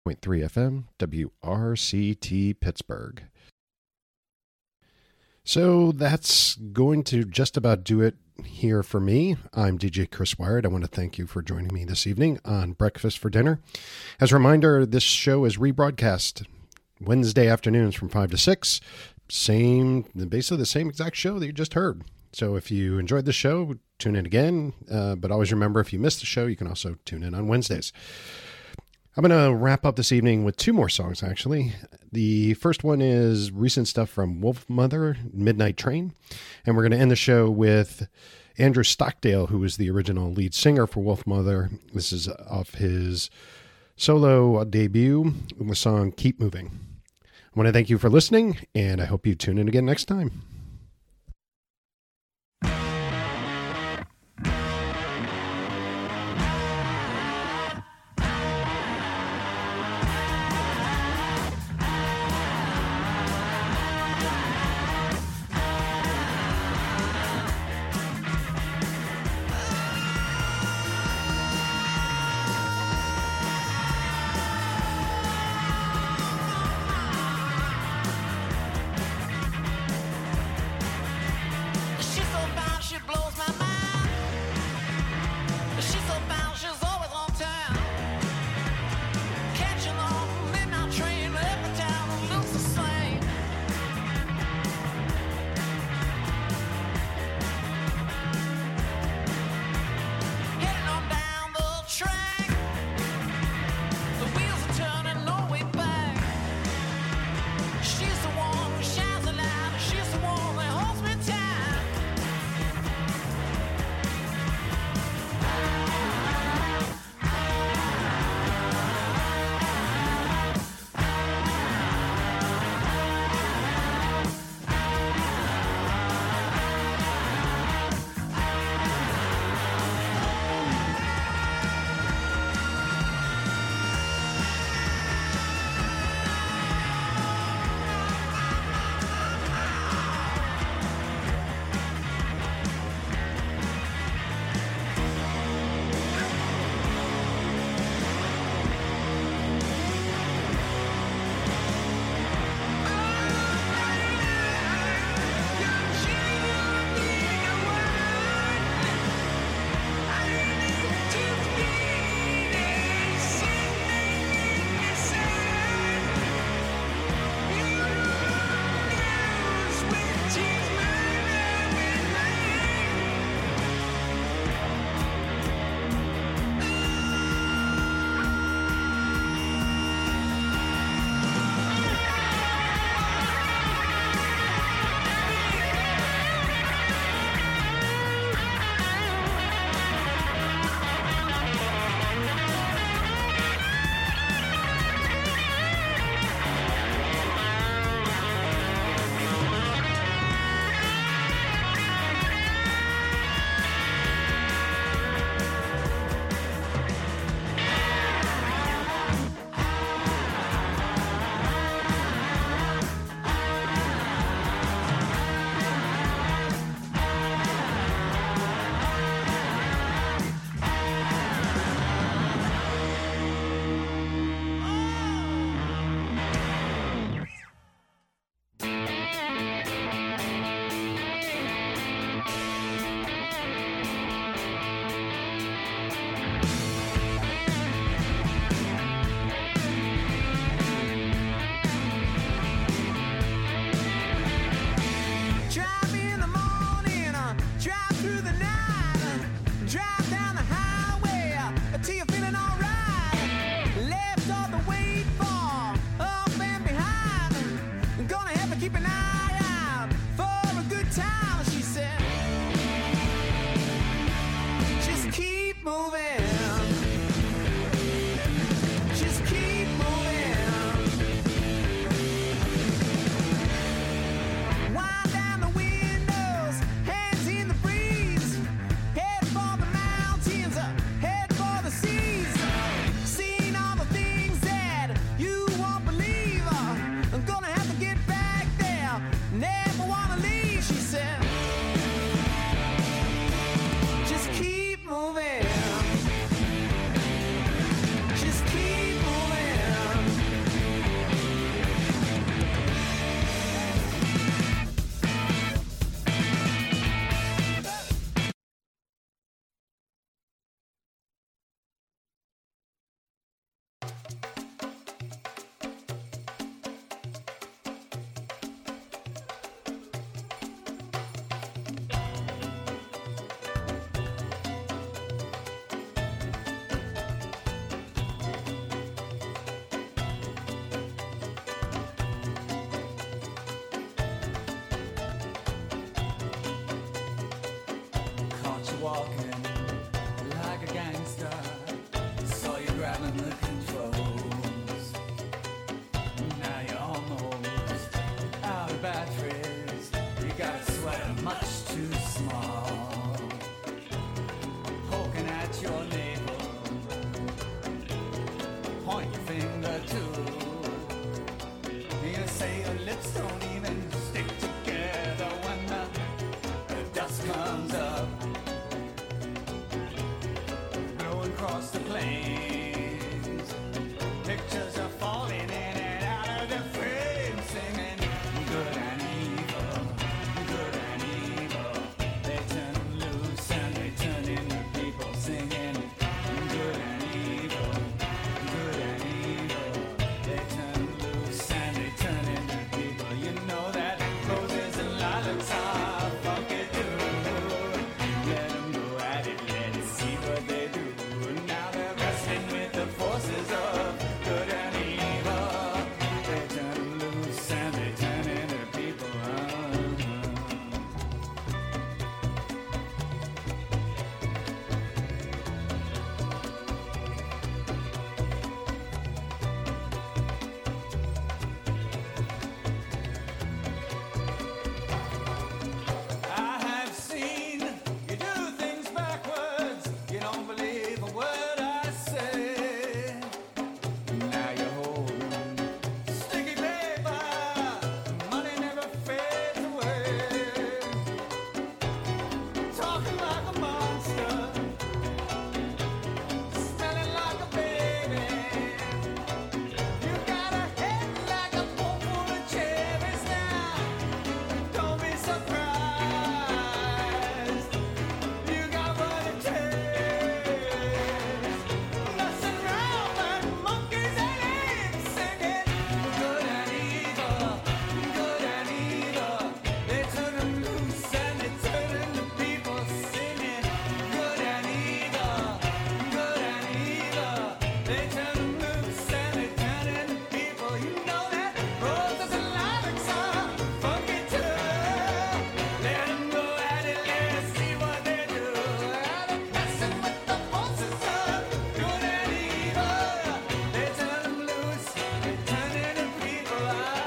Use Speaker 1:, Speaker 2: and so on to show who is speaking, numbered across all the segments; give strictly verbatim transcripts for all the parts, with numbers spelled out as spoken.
Speaker 1: point three F M, W R C T Pittsburgh. So that's going to just about do it here for me. I'm D J Chris Wired. I want to thank you for joining me this evening on Breakfast for Dinner. As a reminder, this show is rebroadcast Wednesday afternoons from five to six. Same, basically the same exact show that you just heard. So if you enjoyed the show, tune in again. Uh, but always remember, if you missed the show, you can also tune in on Wednesdays. I'm going to wrap up this evening with two more songs, actually. The first one is recent stuff from Wolfmother, Midnight Train. And we're going to end the show with Andrew Stockdale, who was the original lead singer for Wolfmother. This is off his solo debut, the song Keep Moving. I want to thank you for listening, and I hope you tune in again next time.
Speaker 2: walking like a gangster. Saw you grabbing the controls. Now you're almost out of batteries. You got a sweater much too small. Poking at your navel. Point your finger too. You say your lips don't even stick together when the, the dust comes up. Blowing across the plains. Pictures are falling in and out of the frame. Singing good and evil, good and evil. They turn loose and they turn into people. Singing good and evil, good and evil. They turn loose and they turn into people. You know that roses and lilacs are funky too. Let them go at it, let's see what they do. Now they're wrestling with the forces of good and evil. They turn loose and they turn into people. I have seen you do things backwards. You don't believe a word I say. Now you're holding sticky paper. Money never fades away. Talking like a monster. Smelling like a baby. You got a head like a bowl full of cherries now. Don't be surprised. You got what it takes. Messing around like monkeys and apes, singing good and evil, good and evil. They turn them loose and they turn into people, singing good and evil, good and evil. They turn them loose and they turn into people. You know that roses and lilacs are funky too. Let them go at it, let's see what they do. They're messing with the forces of good and evil. They turn them loose, they turn into people.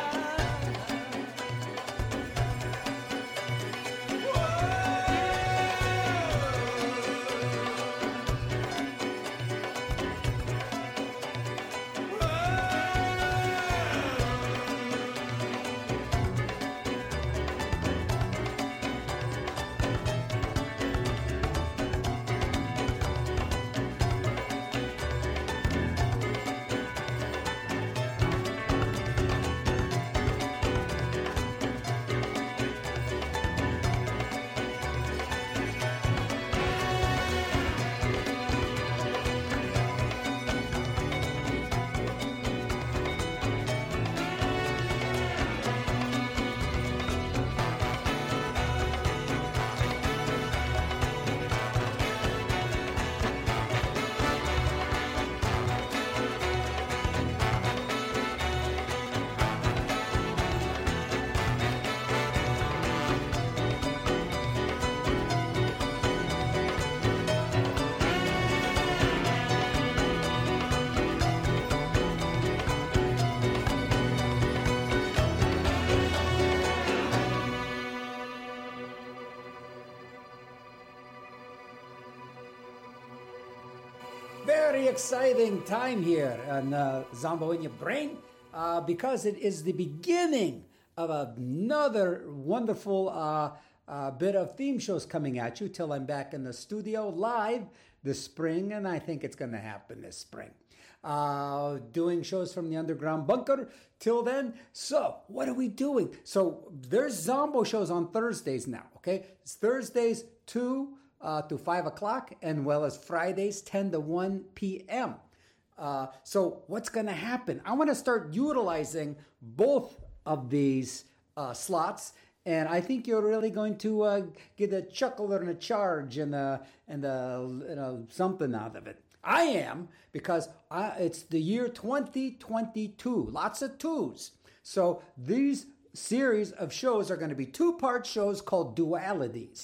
Speaker 3: Very exciting time here on uh, Zombo in Your Brain uh, because it is the beginning of another wonderful uh, uh, bit of theme shows coming at you till I'm back in the studio live this spring, and I think it's going to happen this spring. Uh, doing shows from the underground bunker till then. So, what are we doing? So, there's Zombo shows on Thursdays now, okay? It's Thursdays, two uh, to five o'clock, and well as Fridays, ten to one p.m. Uh, so, what's going to happen? I want to start utilizing both of these uh, slots. And I think you're really going to uh, get a chuckle and a charge and a, and a, you know, something out of it. I am, because I, it's the year twenty twenty-two. Lots of twos. So these series of shows are going to be two-part shows called Dualities.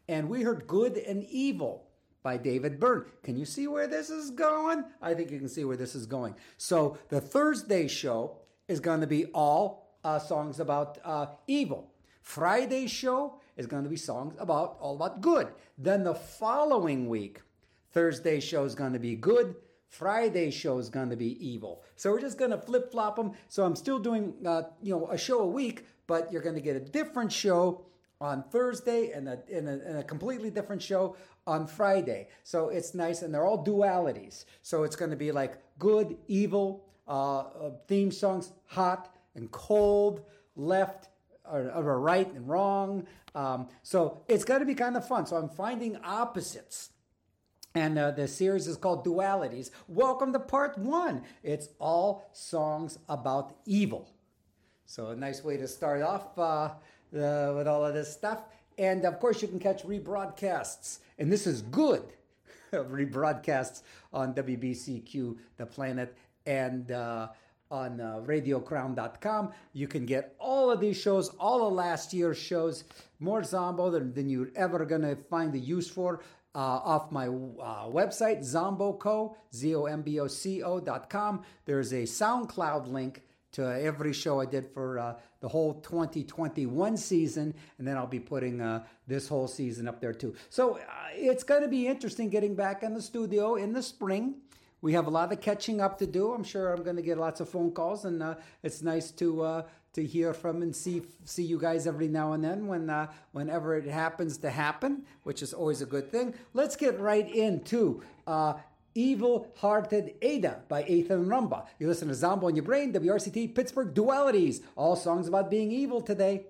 Speaker 3: and we heard Good and Evil by David Byrne. Can you see where this is going? I think you can see where this is going. So the Thursday show is going to be all uh, songs about uh, evil. Friday's show is going to be songs about all about good. Then the following week, Thursday's show is going to be good. Friday's show is going to be evil. So we're just going to flip flop them. So I'm still doing uh, you know a show a week, but you're going to get a different show on Thursday and a, and, a, and a completely different show on Friday. So it's nice, and they're all dualities. So it's going to be like good, evil, uh, uh, theme songs, hot and cold, left or, or right and wrong. Um, so it's going to be kind of fun. So I'm finding opposites. And uh, the series is called Dualities. Welcome to part one. It's all songs about evil. So a nice way to start off uh, uh, with all of this stuff. And of course, you can catch rebroadcasts. And this is good. Rebroadcasts on W B C Q, The Planet, and uh, on uh, radio crown dot com. You can get all of these shows, all of last year's shows, more Zombo than, than you're ever going to find the use for. Uh, off my uh, website, ZomboCo, Z O M B O C O dot com. There's a SoundCloud link to every show I did for uh, the whole twenty twenty-one season, and then I'll be putting uh, this whole season up there too. So uh, it's going to be interesting getting back in the studio in the spring. We have a lot of catching up to do. I'm sure I'm going to get lots of phone calls, and uh, it's nice to uh, to hear from and see see you guys every now and then when uh, whenever it happens to happen, which is always a good thing. Let's get right into uh, Evil Hearted Ada by Ethan Rumba. You listen to Zombo in Your Brain, W R C T Pittsburgh Dualities. All songs about being evil today.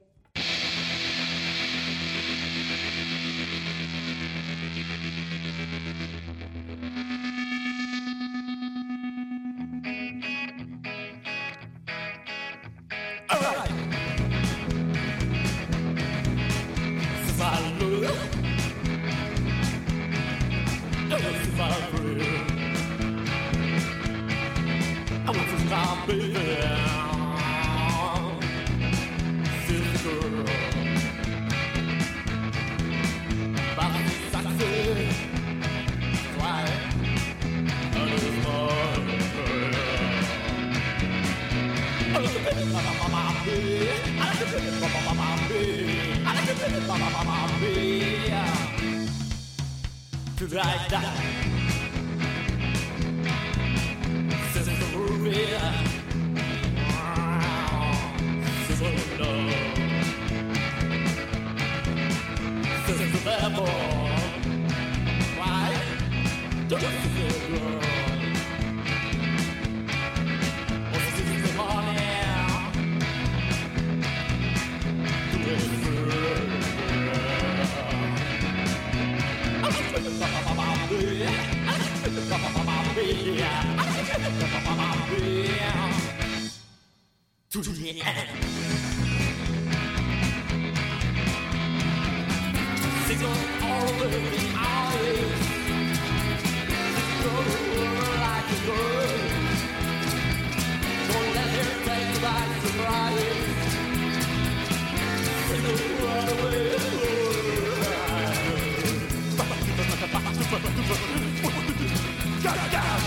Speaker 2: To the end. Single all over the eyes. Go like a bird. Don't let her take you by surprise. Single run away. Got down.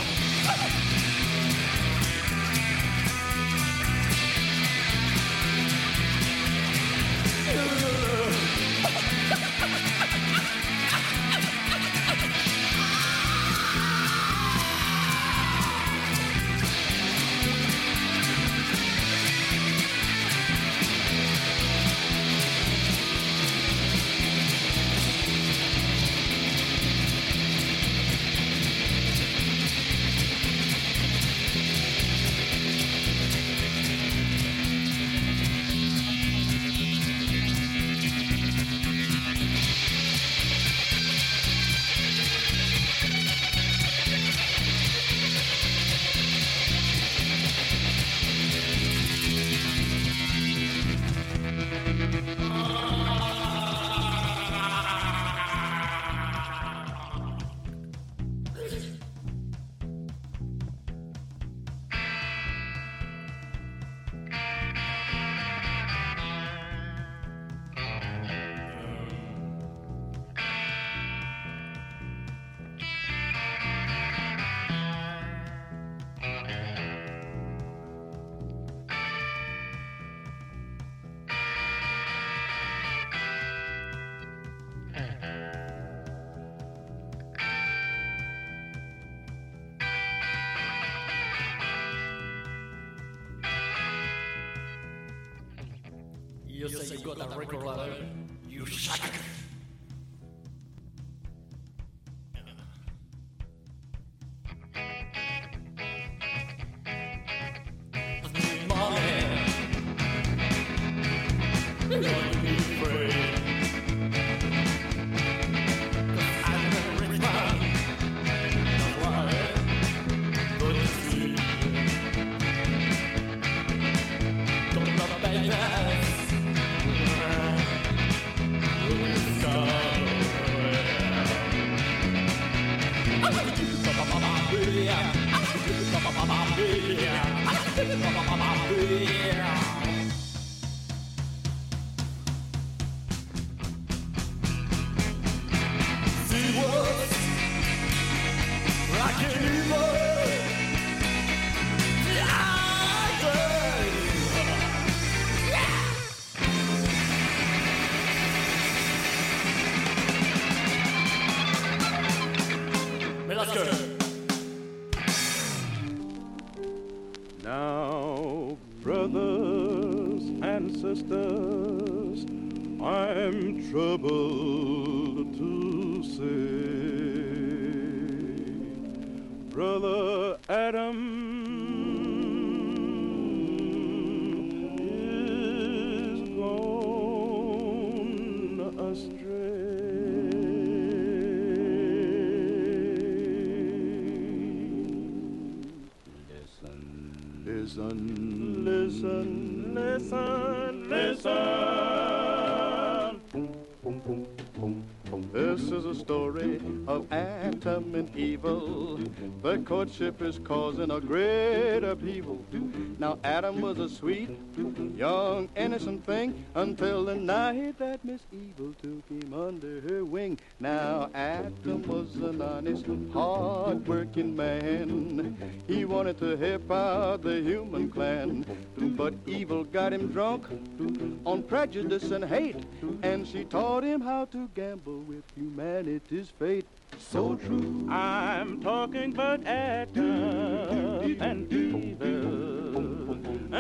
Speaker 4: You say you got a record label? You suck.
Speaker 5: Now, brothers and sisters, I'm troubled to say, Brother Adam is gone astray. Listen, listen, listen, listen. Boom, boom, boom, boom. This is a story of Adam and evil. Their courtship is causing a great upheaval. Now Adam was a sweet, young, innocent thing until the night that Miss Evil took him under her wing. Now Adam was an honest, hard-working man. He wanted to help out the human clan, but Evil got him drunk on prejudice and hate, and she taught him how to gamble with humanity's fate. So true. I'm talking about Adam and Evil.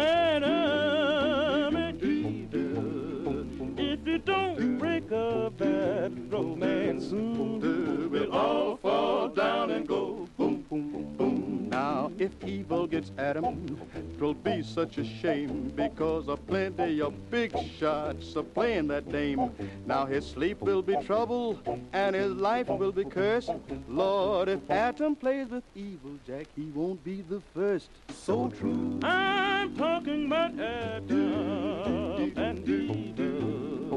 Speaker 5: Adam and Evil. If you don't break up that romance, soon we'll all fall down and go boom, boom, boom. Now, if Evil gets Adam, 'twill be such a shame, because a plenty of big shots are playing that dame. Now his sleep will be trouble, and his life will be cursed. Lord, if Adam plays with Evil, Jack, he won't be the first. So true. I'm talking about Adam and Evil.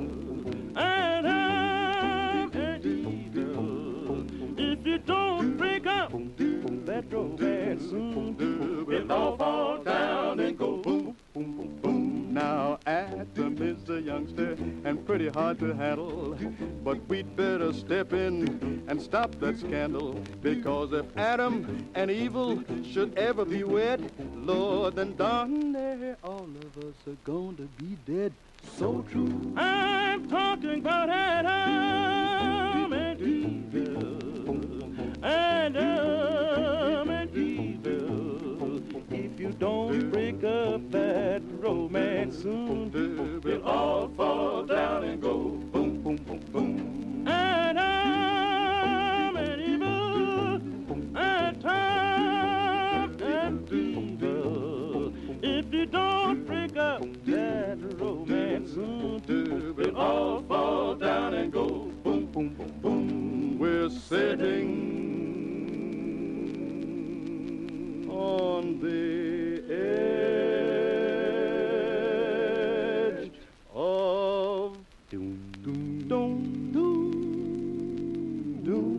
Speaker 5: Adam and Evil. If you don't break up that romance, soon we'll all fall down and go boom, boom, boom, boom. Now Adam is a youngster and pretty hard to handle, but we'd better step in and stop that scandal, because if Adam and Evil should ever be wed, Lord, then darn near all of us are going to be dead. So true. I'm talking about Adam and Evil. Adam and Evil. If you don't break up that romance, soon we'll all fall down and go boom, boom, boom, boom. Adam and Evil. Adam and Evil. If you don't break up that romance, soon we'll all fall down and go boom, boom, boom, boom. We're sitting on the edge of doom, doom, doom, doom, doom.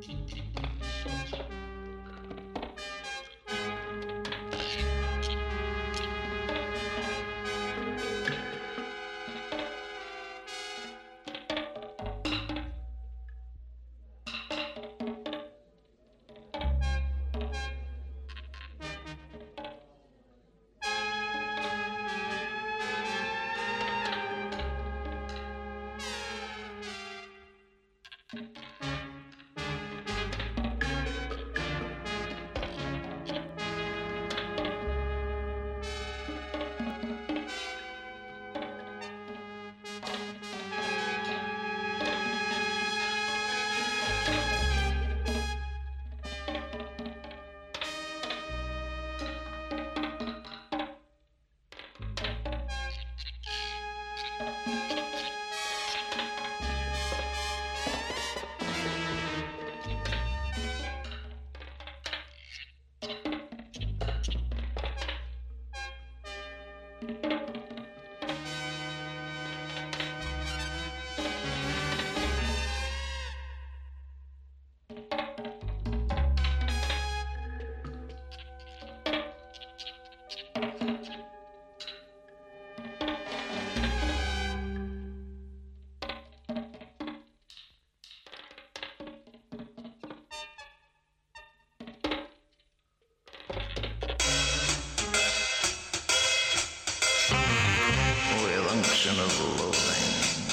Speaker 6: With unction of loathing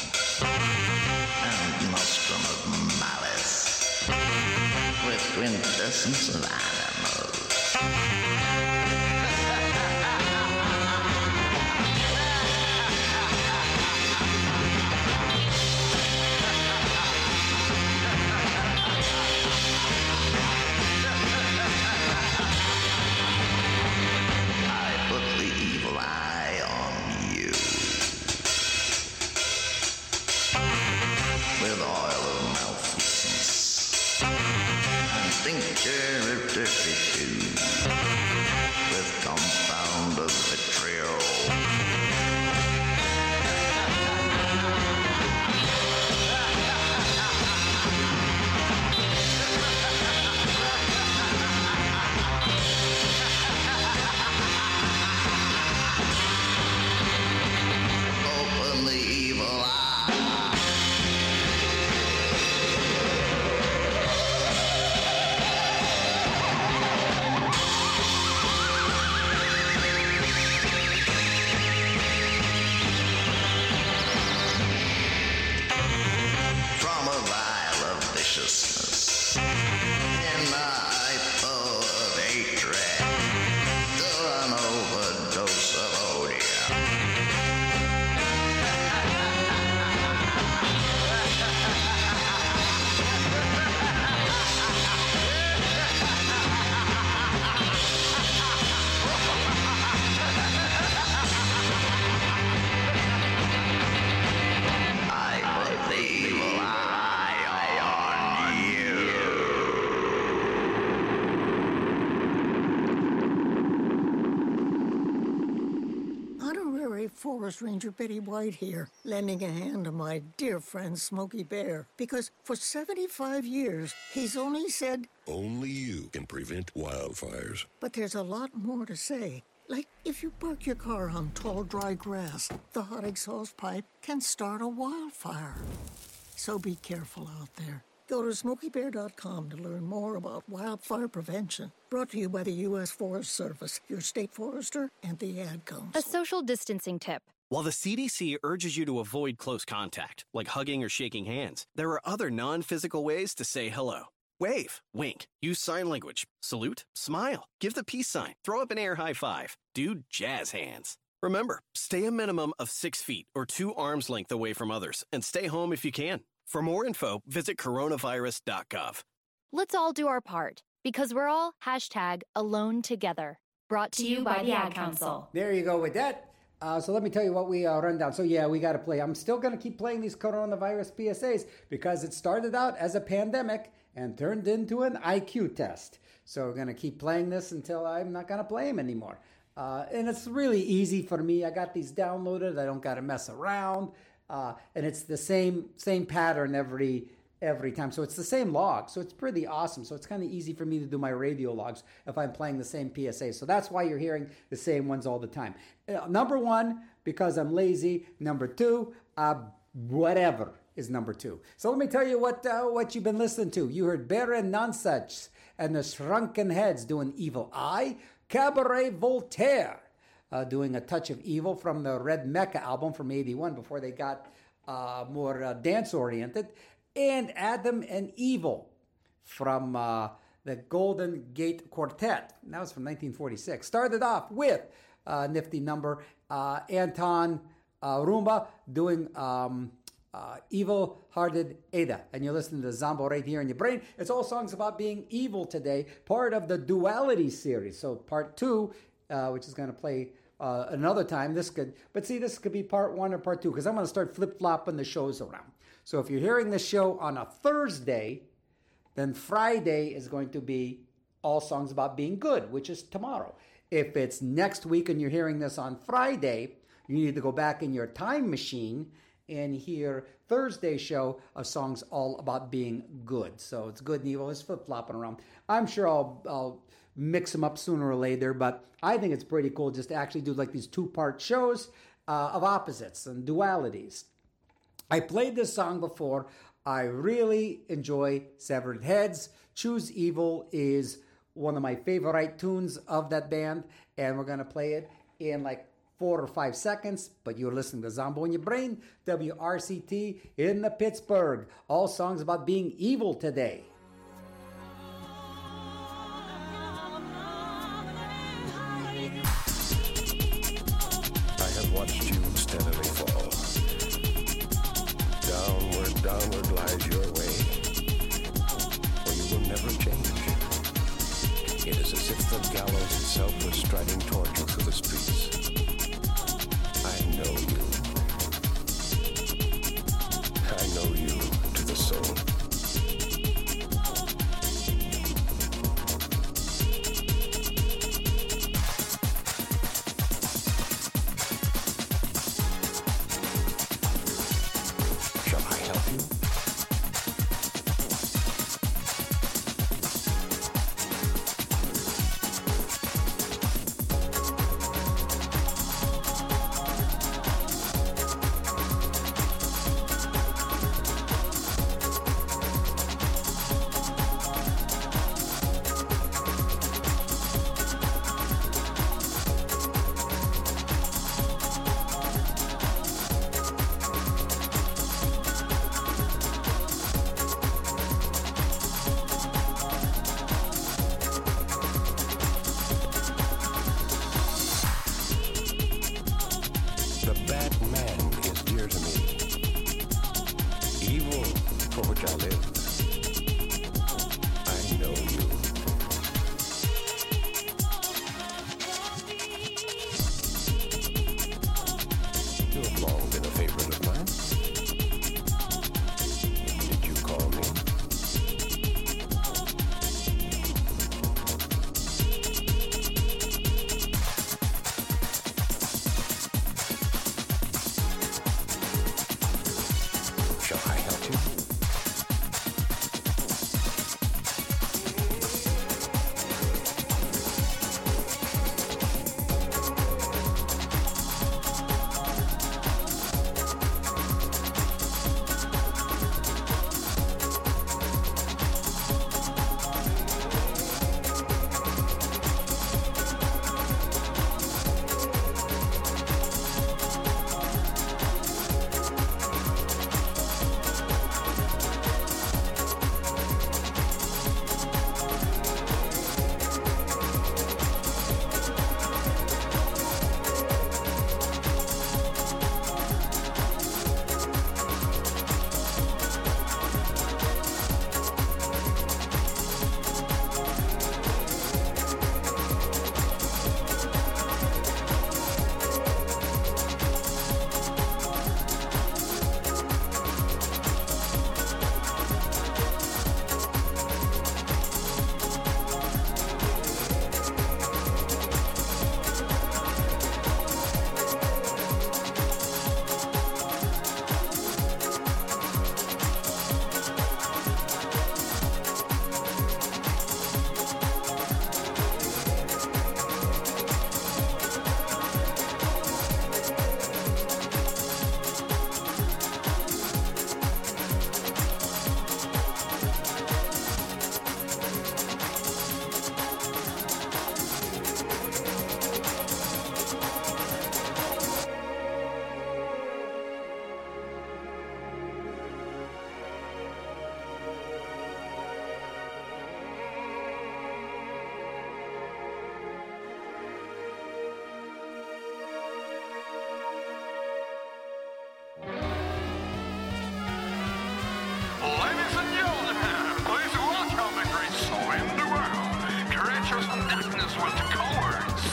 Speaker 6: and nostrum of malice, with quintessence of animals. I put the evil eye on you with oil of malfeasance and tincture of turpitude with compound of vitriol. Open the evil eye. From a vial of viciousness in my hypo of hatred to an overdose of odium. I put the evil eye on you.
Speaker 7: Honorary Forest Ranger Betty White here, lending a hand to my dear friend Smokey Bear, because for seventy-five years, he's only said,
Speaker 8: Only you can prevent wildfires.
Speaker 7: but there's a lot more to say. Like, if you park your car on tall, dry grass, the hot exhaust pipe can start a wildfire. So be careful out there. Go to smokey bear dot com to learn more about wildfire prevention. Brought to you by the U S Forest Service, your state forester, and the Ad Council.
Speaker 9: A social distancing tip.
Speaker 10: While the C D C urges you to avoid close contact, like hugging or shaking hands, there are other non-physical ways to say hello. Wave, wink, use sign language, salute, smile, give the peace sign, throw up an air high five, do jazz hands. Remember, stay a minimum of six feet or two arms length away from others, and stay home if you can. For more info, visit coronavirus dot gov.
Speaker 9: Let's all do our part, because we're all hashtag alone together. Brought to you by the Ad Council.
Speaker 3: There you go with that. Uh, so let me tell you what we uh, run down. So yeah, we got to play. I'm still going to keep playing these coronavirus P S As because it started out as a pandemic and turned into an I Q test. So we're going to keep playing this until I'm not going to play them anymore. Uh, and it's really easy for me. I got these downloaded. I don't got to mess around. Uh, and it's the same same pattern every every time. So it's the same log. So it's pretty awesome. So it's kind of easy for me to do my radio logs if I'm playing the same P S A. So that's why you're hearing the same ones all the time. Uh, number one, because I'm lazy. Number two, uh, whatever is number two. So let me tell you what uh, what you've been listening to. You heard Baron Nonsuch and the Shrunken Heads doing Evil Eye. Cabaret Voltaire uh, doing A Touch of Evil from the Red Mecca album from eighty-one before they got uh, more uh, dance-oriented. And Adam and Evil from uh, the Golden Gate Quartet. That was from nineteen forty-six. Started off with a nifty number, uh, Anton uh, Rumba doing um, uh, Evil Hearted Ada. And you're listening to Zombo right here in your brain. It's all songs about being evil today, part of the Duality series. So part two, uh, which is going to play uh, another time. This could, but see, this could be part one or part two, because I'm going to start flip-flopping the shows around. So if you're hearing this show on a Thursday, then Friday is going to be all songs about being good, which is tomorrow. If it's next week and you're hearing this on Friday, you need to go back in your time machine and hear Thursday's show of songs all about being good. So it's good and evil. It's flip-flopping around. I'm sure I'll, I'll mix them up sooner or later, but I think it's pretty cool just to actually do like these two-part shows uh, of opposites and dualities. I played this song before. I really enjoy Severed Heads. Choose Evil is one of my favorite tunes of that band, and we're going to play it in like four or five seconds, but you're listening to Zombo in Your Brain, W R C T in the Pittsburgh. All songs about being evil today.
Speaker 8: I have watched you steadily fall. Downward, downward lies your way, for you will never change. It is as if the gallows itself was striding toward you through the streets. I know you. I know you to the soul. Shall I help you?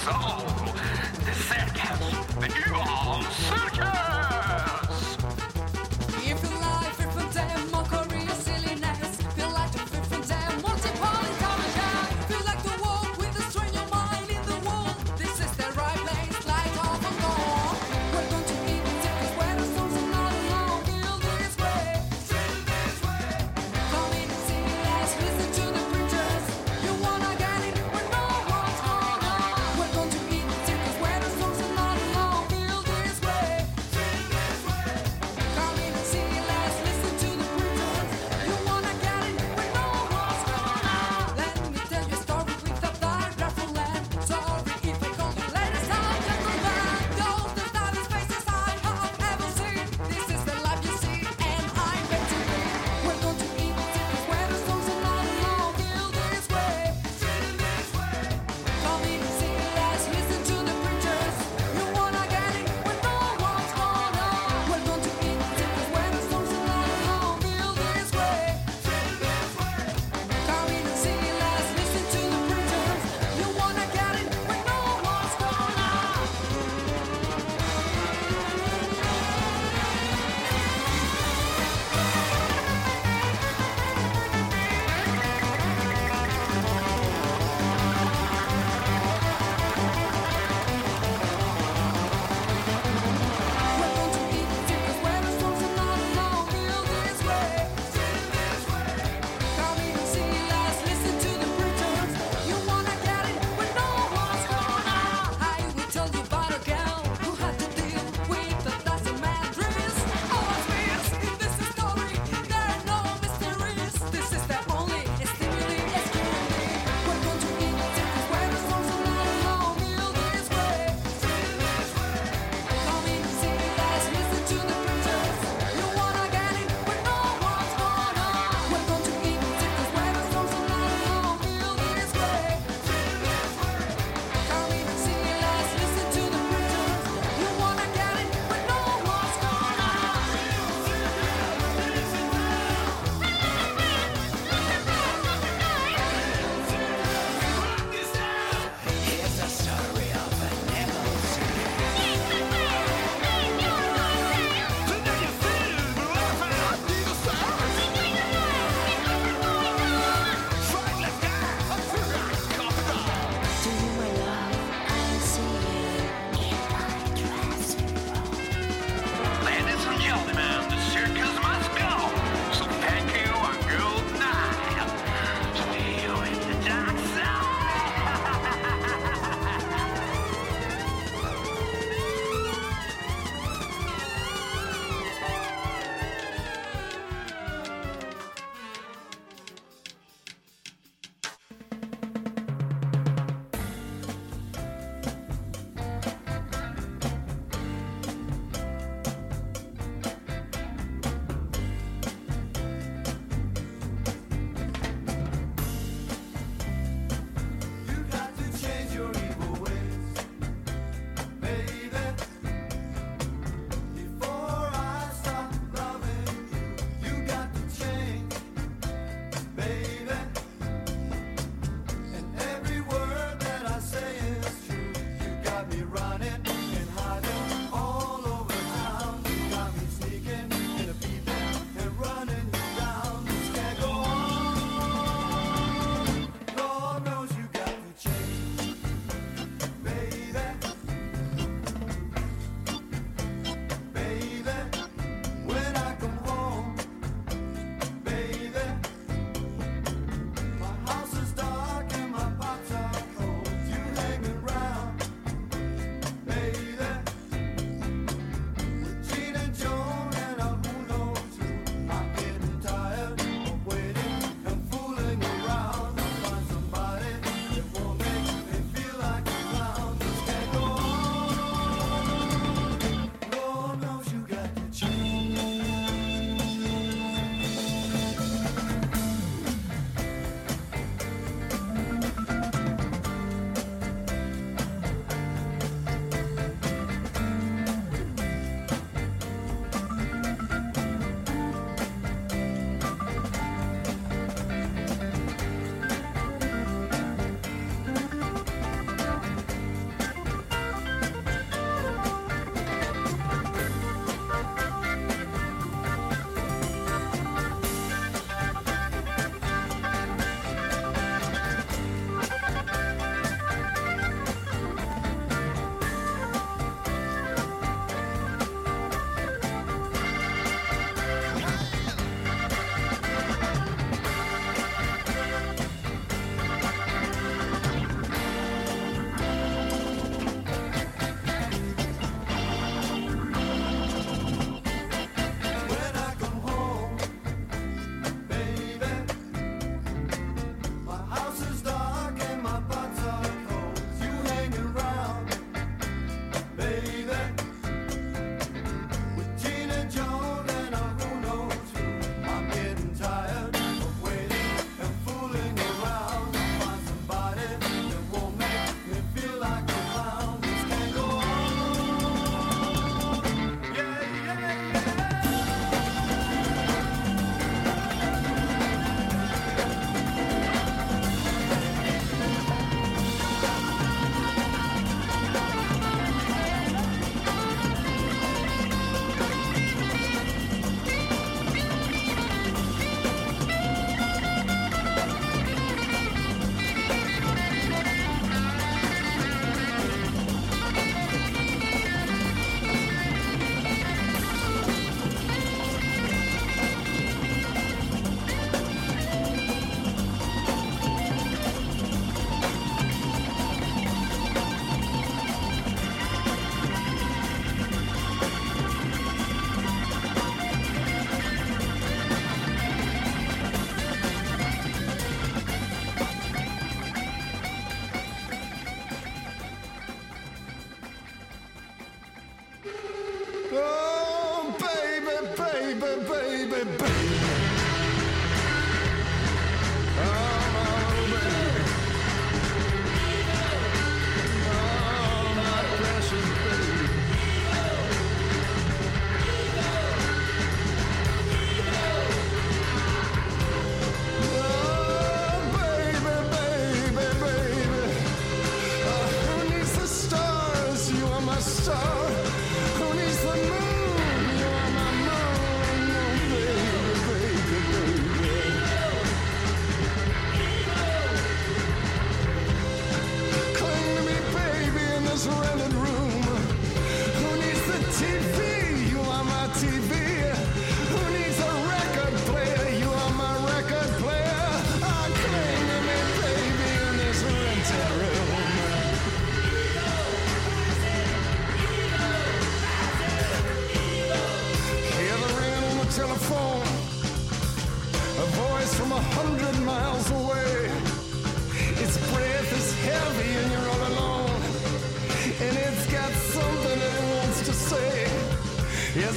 Speaker 6: soul. The circus, the evil circus.
Speaker 2: If you like free from them, mockery or silliness, feel like to free from them, multiple intelligence. Feel like to walk with a stranger mind in the world. This is the right place, light off and go. We're going to eat the circus where the souls are not alone. Feel this way, feel this way. Come in and see us, listen to the preachers. You wanna get it, we know what's going on. We're going to eat the circus where the souls are not alone. Feel this way, feel this way. Come in and see us, listen to the preachers. You wanna get it, we know what's going on. Let me tell you a story with a biographical land. Sorry if I call you ladies and gentlemen. Those the stylish faces I have ever seen. This is the life you see, and I'm meant to be. We're going to eat the circus where the souls are not alone. Feel this way, feel this way. Come in and see us, listen to the preachers. You wanna get it, we know what's going on. We're going to eat the circus where the souls are not alone. Feel this way, feel this way. Come in and see us, listen to the preachers. You wanna get it, we know what's going on. We're going to eat the circus where the souls are not alone. Feel this way, feel this way. Come in and see us, listen to the preachers. You wanna get it, we know what's going on. I will tell you about a girl who had to deal with a dozen mad dreams. All dreams in this story, there are no mysteries. This is the only stimuli, stimuli. We're going to eat the circus where the souls are not alone. Feel this way, feel this way. Come in and see us, listen to the preachers. You wanna get it, we know what's going on. We're going to eat the circus where the souls are not alone. Feel this way, feel this way. Come in and see us, listen to the preachers. You wanna get it, we know what's going on.
Speaker 6: Here's the story of an evil Ladies and gentlemen, the circus must go. So thank you and good night. See you in the dark side.
Speaker 2: You got to change your evil ways, baby. Before I stop loving you, you got to change, baby. And every word that I say is true. You got me running and hiding all over town. You got me sneaking and a peeping and running you down. This can't go on. Lord knows you got to change, baby. Baby, when I come home, baby,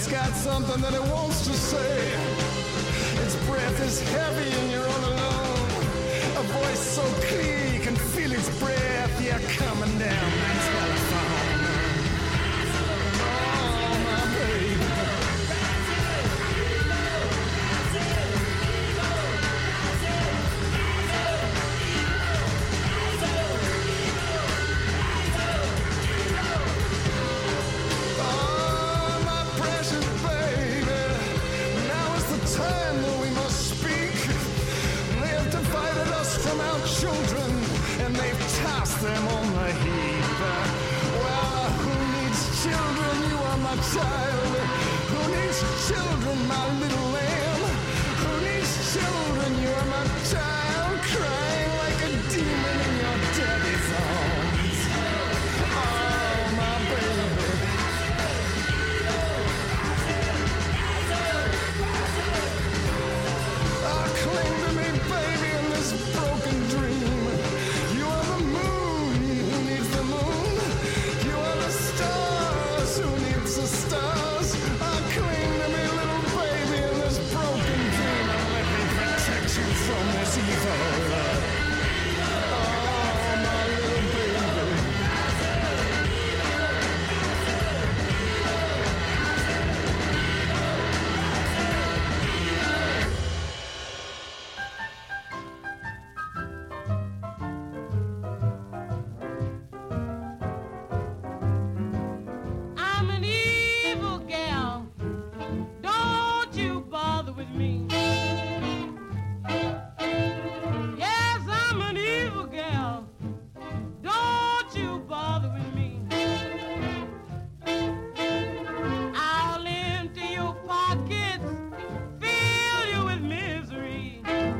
Speaker 11: It's got something that it wants to say. Its breath is heavy and you're all alone. A voice so clear you can feel its breath. Yeah, coming down that telephone. Oh, my baby. Oh, my precious baby. Now is the time that we must speak. They have divided us from our children, and they've tossed them on the heap. Well, who needs children? You are my child. Who needs children, my little lamb? Who needs children? You are my child, crying like a demon in your daddy's arms. Oh, my baby. Oh, cling to me, baby, in this broken dream. You are the moon, who needs the moon? You are the stars, who needs the stars? Oh, cling to me, little baby, in this broken dream, and let me protect you from this evil. Oh, my little baby.
Speaker 12: I'm an evil gal. Don't you bother with me. Yes, I'm an evil gal. Don't you bother with me. I'll empty your pockets, fill you with misery.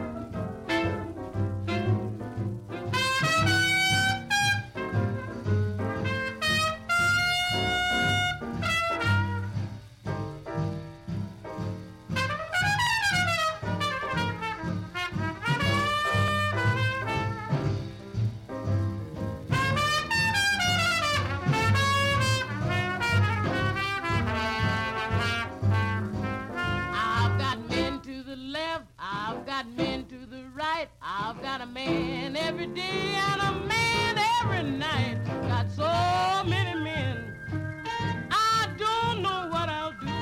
Speaker 12: I've got men to the left, I've got men to the right, I've got a man every day and a man every night. Got so many men, I don't know what I'll do.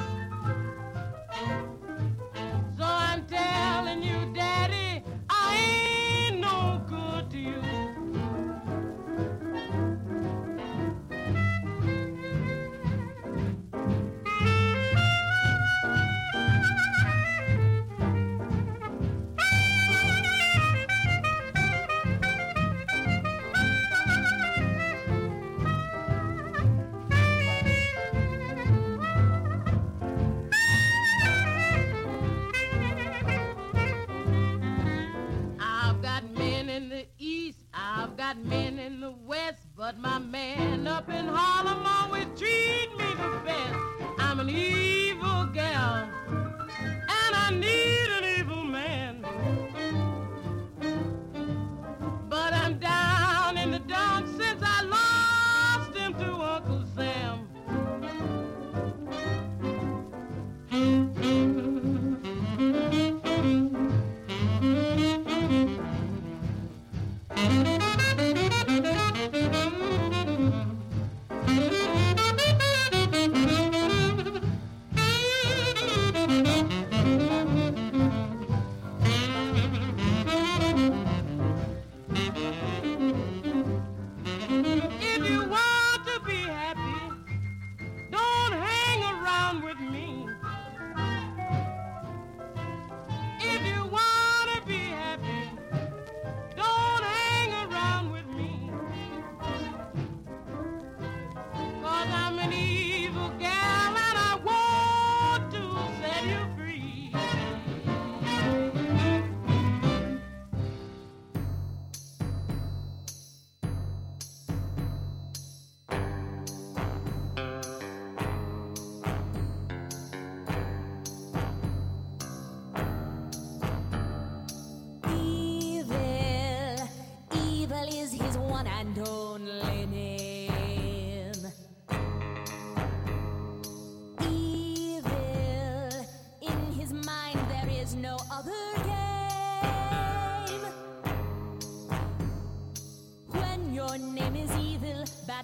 Speaker 12: So I'm telling you, Daddy, I ain't no good to you. I've got men in the east, I've got men in the west, but my man up in Harlem always treat me the best. I'm an evil gal, and I need an evil man. But I'm down in the dumps since I lost him to Uncle Sam.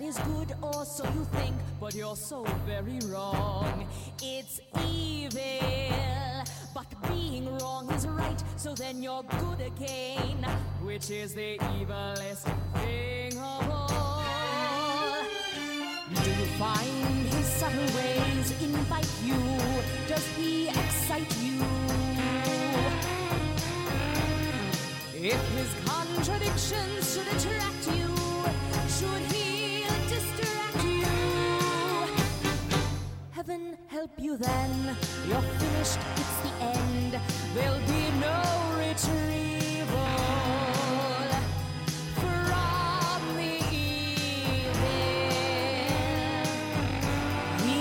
Speaker 13: is good, or so you think, but you're so very wrong. It's evil, but being wrong is right, so then you're good again, which is the evilest thing of all. Do you find his subtle ways invite you? Does he excite you? If his contradictions should attract you, should he distract you? Heaven help you then, you're finished, it's the end. There'll be no retrieval from the evil. The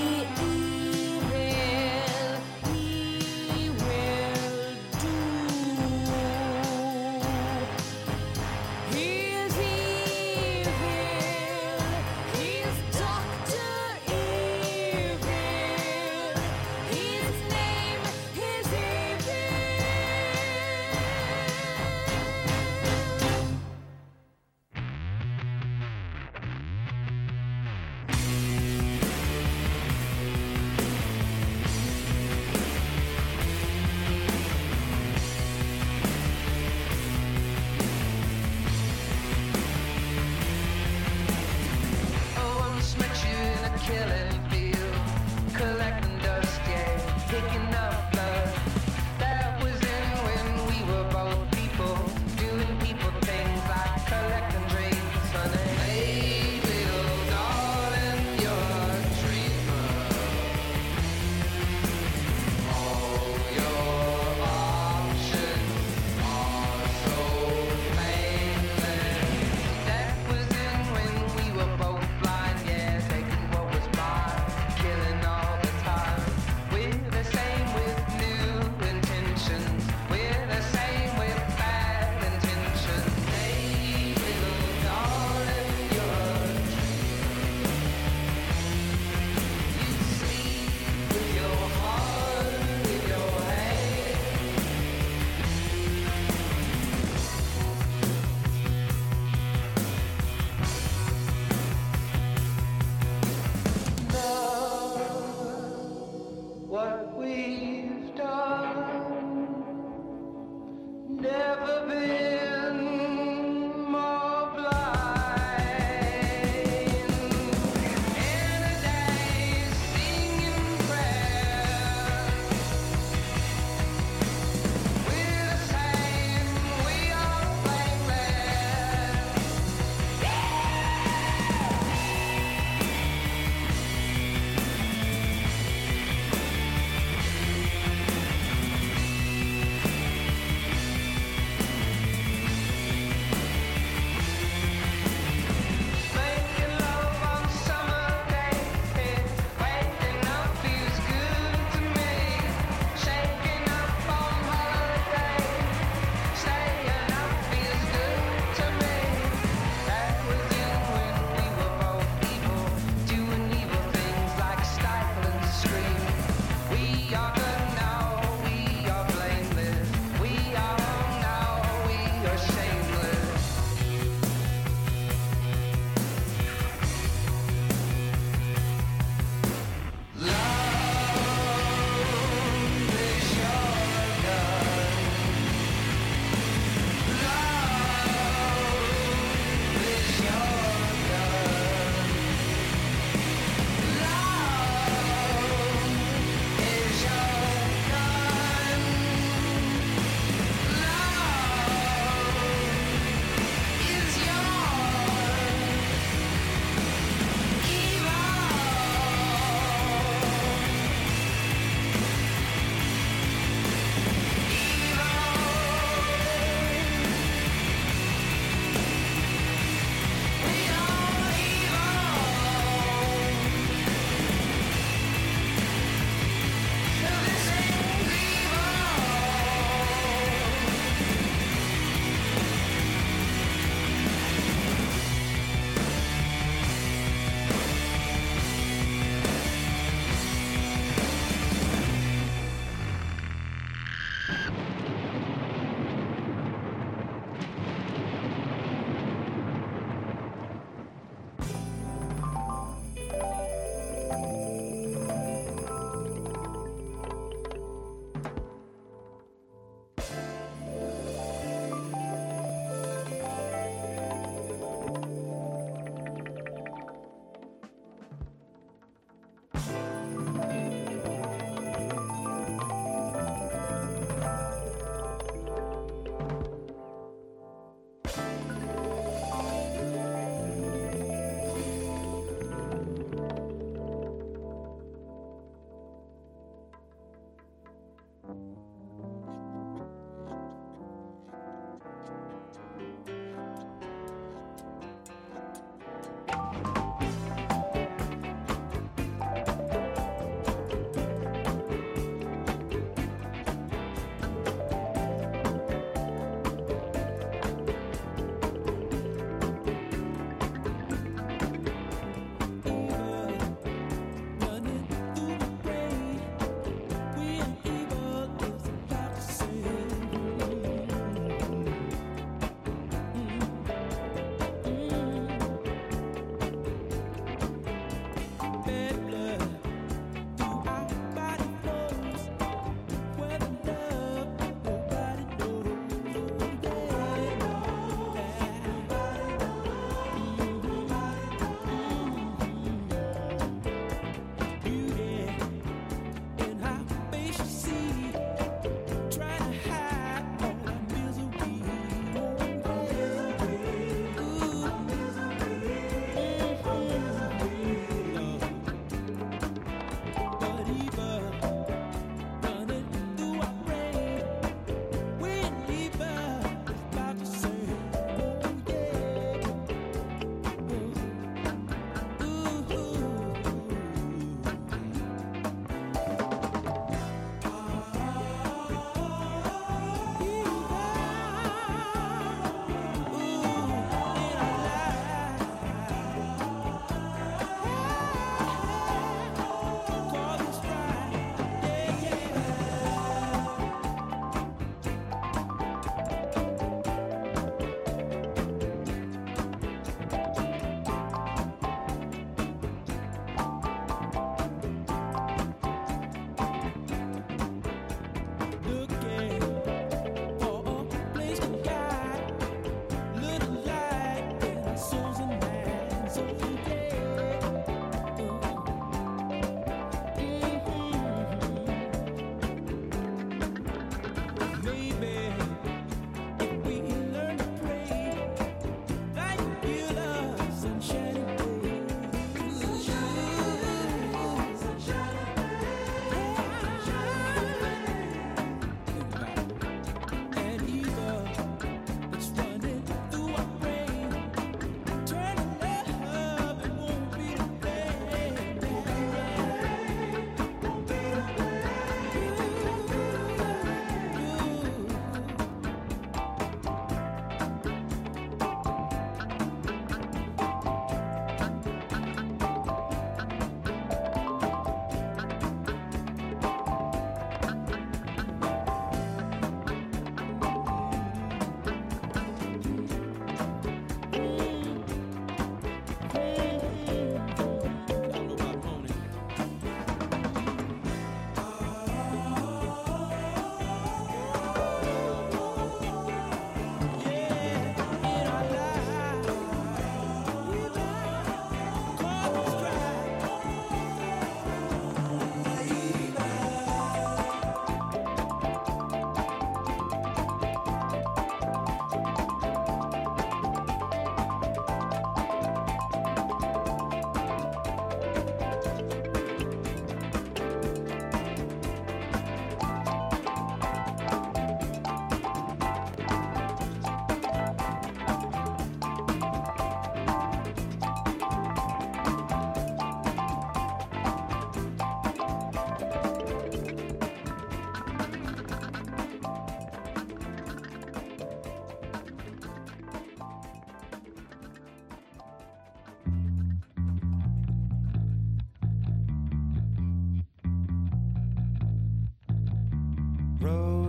Speaker 13: evil he will do. He's evil, he's Doctor Evil. His name is evil.
Speaker 2: Oh, I'm just met you in a killing field, collecting dust, yeah, picking up blood. That was in when we were both people, doing people things like collecting dreams, honey. Hey, little darling, you're a dreamer. All your options are so painless. That was in when we were both blind, yeah, taking what was mine, killing all the time. We're the same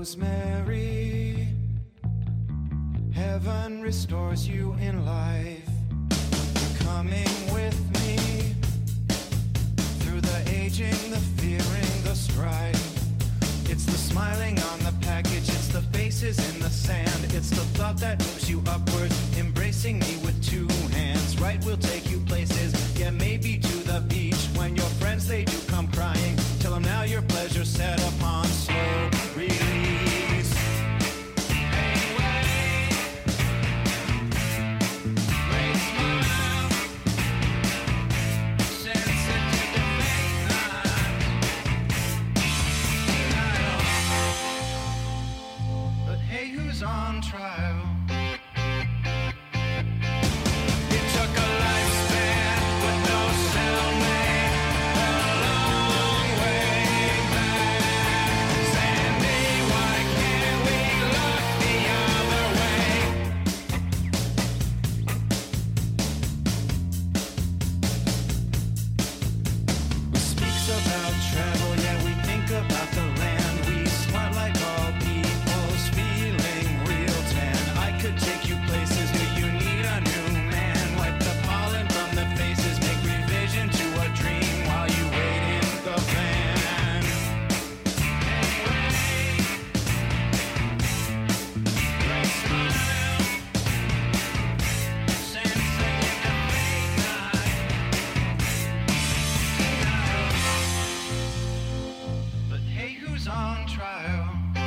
Speaker 14: Rosemary, heaven restores you in life. You're coming with me through the aging, the fearing, the strife. It's the smiling on the package, it's the faces in the sand. It's the thought that moves you upward, embracing me with two hands. Right, we'll take you places, yeah, maybe to the beach. When your friends, they do come crying, tell them now your pleasure's set upon slow release. On trial. It took a lifespan with no cellmate, a long way back. Sandy, why can't we look the other way? We speaks about travel, yeah, we think about the land. We smart like all people's feelings. Could take you places, do you need a new man? Wipe the pollen from the faces, make revision to a dream while you wait in the van. Great smile, sensing in the fake night. But hey, who's on trial?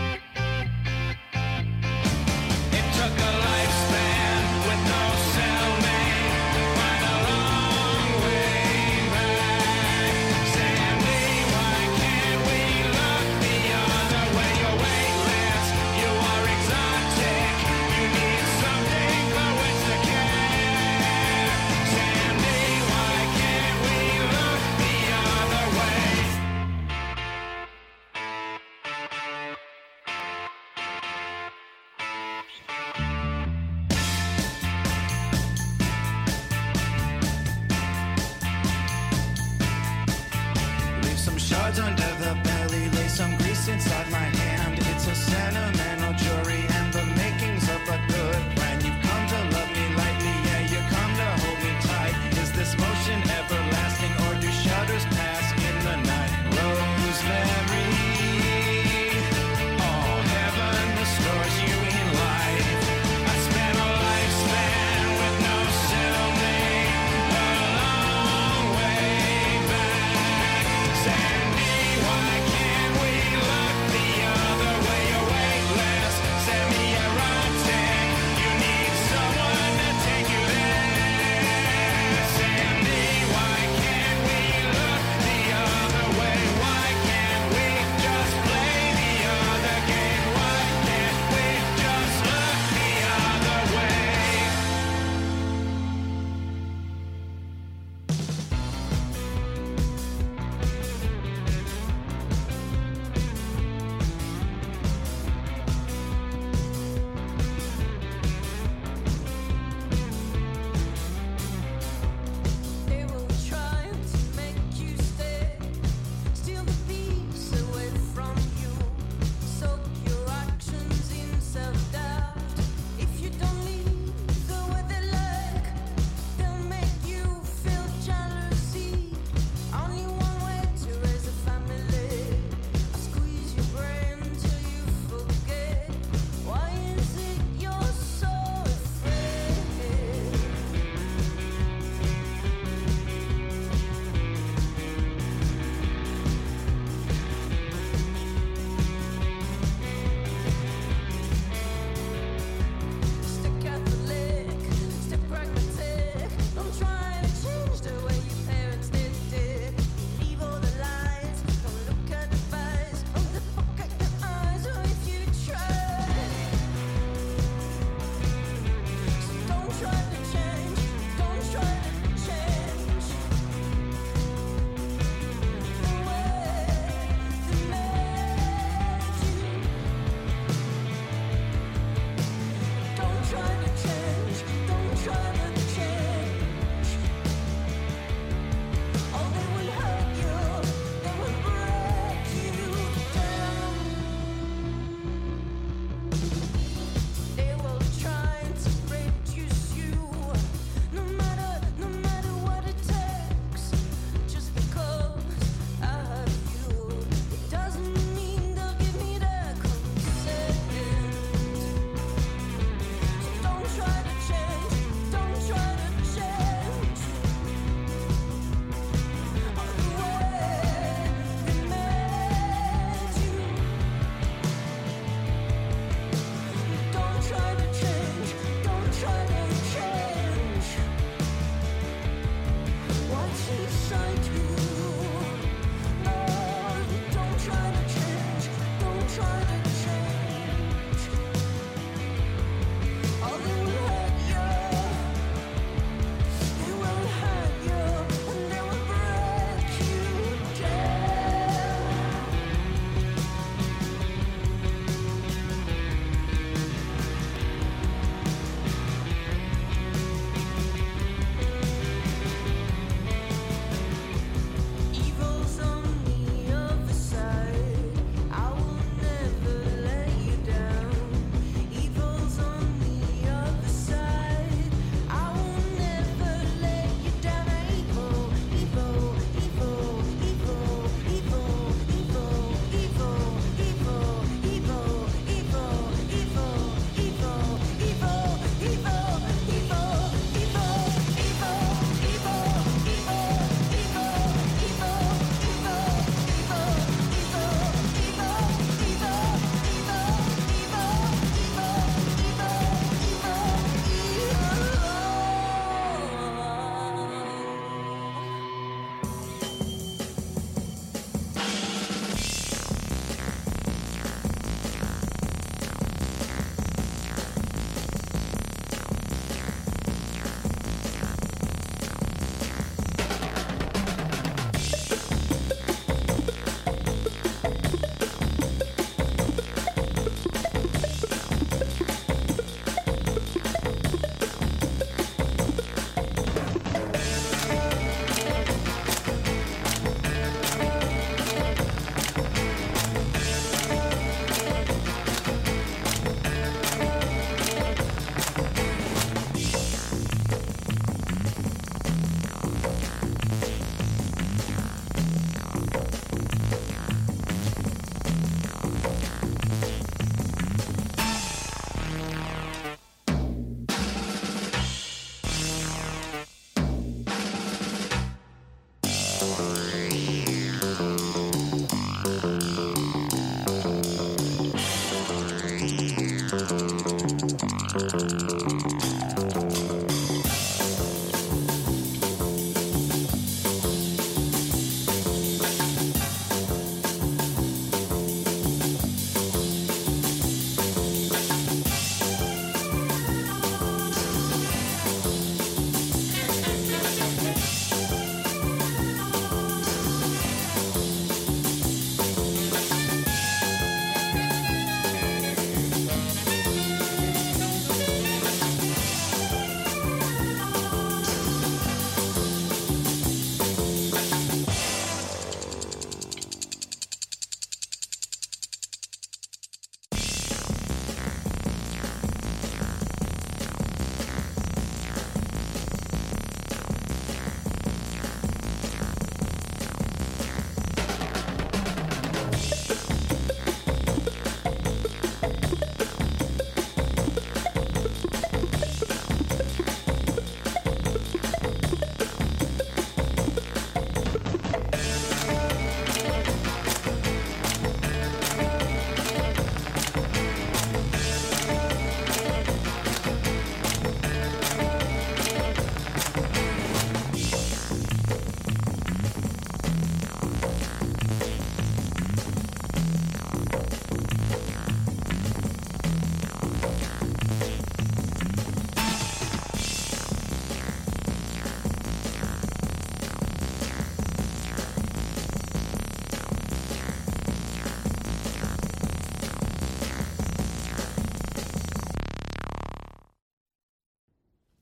Speaker 14: Took a lifespan with no cellmate, quite a long way back. Sandy, why can't we look the other way? You're weightless, you are exotic, you need something for which to care. Sandy, why can't we look the other way? Shards under the belly, lay some grease inside my hand. It's a sentimental jury and the makings of a good plan. You've come to love me lightly, yeah, you come to hold me tight. Is this motion everlasting or do shudders pass in the night? Rosemary, oh, heaven restores you in life. I spent a lifespan with no cellmate, a long way back. Sandy,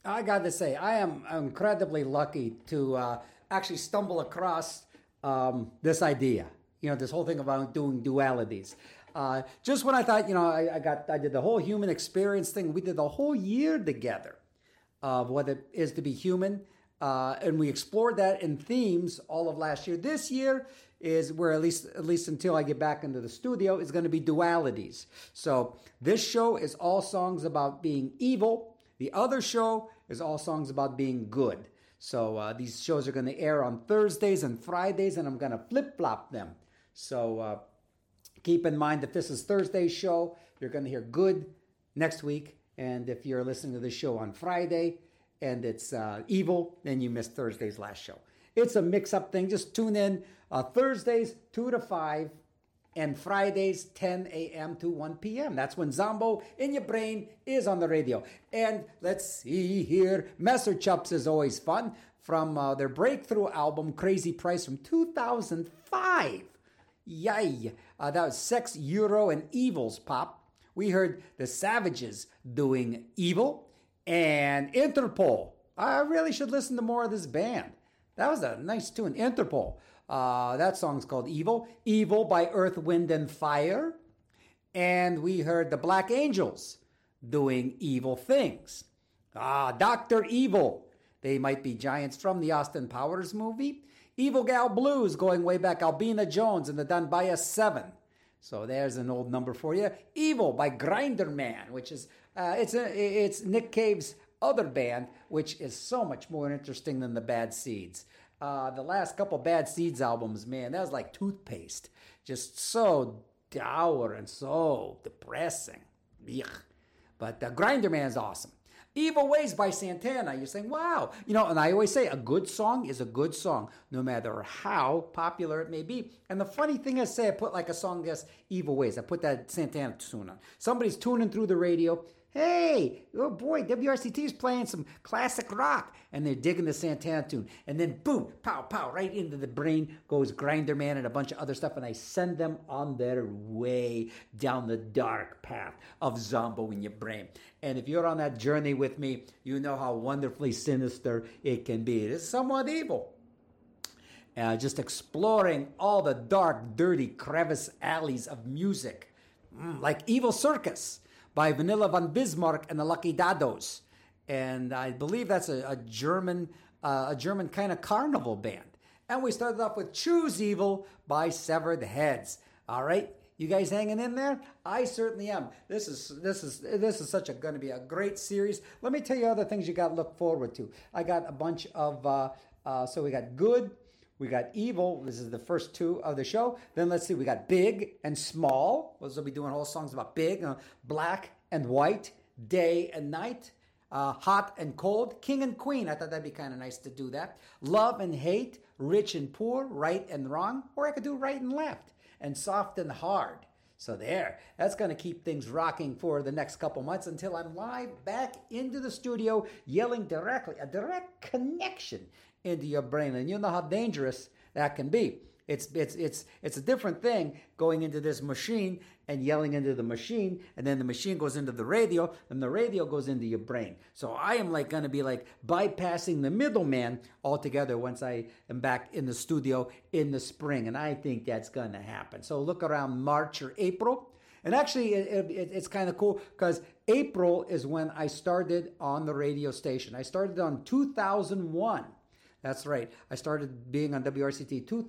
Speaker 3: I got to say, I am incredibly lucky to uh, actually stumble across um, this idea. You know, this whole thing about doing dualities. Uh, just when I thought, you know, I, I got, I did the whole human experience thing. We did the whole year together of what it is to be human, uh, and we explored that in themes all of last year. This year is where at least, at least until I get back into the studio, is going to be dualities. So this show is all songs about being evil. The other show is all songs about being good. So uh, these shows are going to air on Thursdays and Fridays, and I'm going to flip-flop them. So uh, keep in mind, if this is Thursday's show, you're going to hear good next week. And if you're listening to the show on Friday and it's uh, evil, then you missed Thursday's last show. It's a mix-up thing. Just tune in uh, Thursdays, two to five, and Fridays, ten a.m. to one p.m. That's when Zombo in Your Brain is on the radio. And let's see here. Messer Chups is always fun. From uh, their breakthrough album, Crazy Price, from two thousand five. Yay. Uh, that was Sex, Euro, and Evils pop. We heard the Savages doing Evil and Interpol. I really should listen to more of this band. That was a nice tune. Interpol. Uh, that song's called Evil. Evil by Earth, Wind, and Fire. And we heard the Black Angels doing Evil Things. Ah, Doctor Evil. They might be giants from the Austin Powers movie. Evil Gal Blues, going way back. Albina Jones and the Dunbaya Seven. So there's an old number for you. Evil by Grinder Man, which is uh, it's a, it's Nick Cave's other band, which is so much more interesting than the Bad Seeds. Uh, the last couple Bad Seeds albums, man, that was like toothpaste. Just so dour and so depressing. Yuck. But uh, Grinder Man's awesome. Evil Ways by Santana. You're saying, wow. You know, and I always say a good song is a good song, no matter how popular it may be. And the funny thing is, say I put like a song as Evil Ways. I put that Santana tune on. Somebody's tuning through the radio. Hey, oh boy, W R C T is playing some classic rock. And they're digging the Santana tune. And then boom, pow, pow, right into the brain goes Grinder Man and a bunch of other stuff. And I send them on their way down the dark path of Zombo in Your Brain. And if you're on that journey with me, you know how wonderfully sinister it can be. It is somewhat evil. Uh, just exploring all the dark, dirty crevice alleys of music. Mm, like Evil Circus by Vanilla von Bismarck and the Lucky Dados. And I believe that's a, a German uh, a German kind of carnival band. And we started off with Choose Evil by Severed Heads. All right, you guys hanging in there? I certainly am. This is this is this is such a going to be a great series. Let me tell you other things you got to look forward to. I got a bunch of uh, uh, so we got Good, we got Evil. This is the first two of the show. Then let's see, we got Big and Small. We'll be doing whole songs about Big, uh, Black and White, Day and Night. Uh, hot and Cold, King and Queen. I thought that'd be kind of nice to do that. Love and Hate, Rich and Poor, Right and Wrong, or I could do Right and Left, and Soft and Hard. So there, that's going to keep things rocking for the next couple months until I'm live back into the studio yelling directly, a direct connection into your brain. And you know how dangerous that can be. It's it's it's it's a different thing going into this machine and yelling into the machine, and then the machine goes into the radio, and the radio goes into your brain. So I am like going to be like bypassing the middleman altogether once I am back in the studio in the spring, and I think that's going to happen. So look around March or April. And actually, it, it, it's kind of cool because April is when I started on the radio station. I started on two thousand one. That's right. I started being on W R C T two